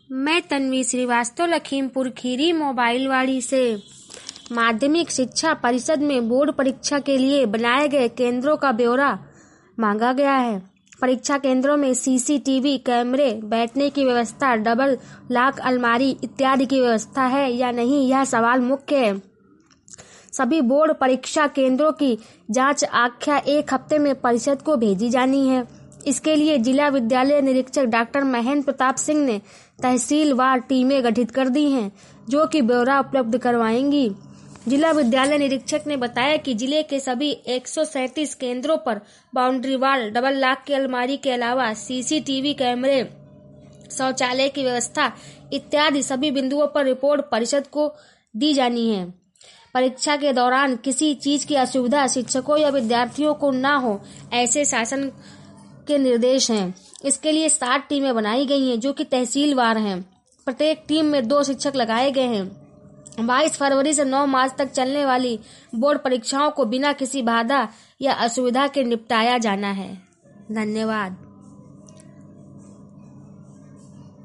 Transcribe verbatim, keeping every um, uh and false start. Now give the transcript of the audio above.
मैं तन्वी श्रीवास्तव लखीमपुर खीरी मोबाइलवाड़ी से। माध्यमिक शिक्षा परिषद में बोर्ड परीक्षा के लिए बनाए गए केंद्रों का ब्यौरा मांगा गया है। परीक्षा केंद्रों में सीसीटीवी कैमरे, बैठने की व्यवस्था, डबल लॉक अलमारी इत्यादि की व्यवस्था है या नहीं, यह सवाल मुख्य है। सभी बोर्ड परीक्षा केंद्रों की जांच आख्या एक हफ्ते में परिषद को भेजी जानी है। इसके लिए जिला विद्यालय निरीक्षक डॉक्टर महेंद्र प्रताप सिंह ने तहसीलवार टीमें गठित कर दी हैं, जो कि ब्यौरा उपलब्ध करवाएंगी। जिला विद्यालय निरीक्षक ने बताया कि जिले के सभी एक सौ सैंतीस केंद्रों पर बाउंड्री वॉल, डबल लॉक की अलमारी के अलावा सीसीटीवी कैमरे, शौचालय की व्यवस्था इत्यादि सभी बिंदुओं पर रिपोर्ट परिषद को दी जानी है। परीक्षा के दौरान किसी चीज की असुविधा शिक्षकों या विद्यार्थियों को न हो, ऐसे शासन के निर्देश हैं। इसके लिए सात टीमें बनाई गई हैं, जो कि तहसीलवार हैं। प्रत्येक टीम में दो शिक्षक लगाए गए हैं। बाईस फरवरी से नौ मार्च तक चलने वाली बोर्ड परीक्षाओं को बिना किसी बाधा या असुविधा के निपटाया जाना है। धन्यवाद।